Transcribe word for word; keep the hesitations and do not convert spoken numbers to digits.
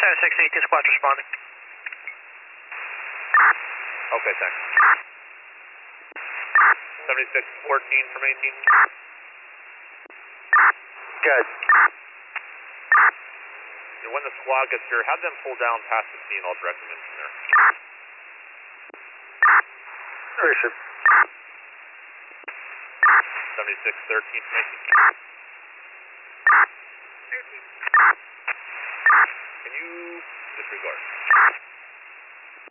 seventy-six eighteen squad responding. Okay, thanks. seventy-six fourteen from eighteen. Good. And when the squad gets here, have them pull down past the scene. I'll direct them in from there. Appreciate. seventy-six thirteen from eighteen. Can you disregard?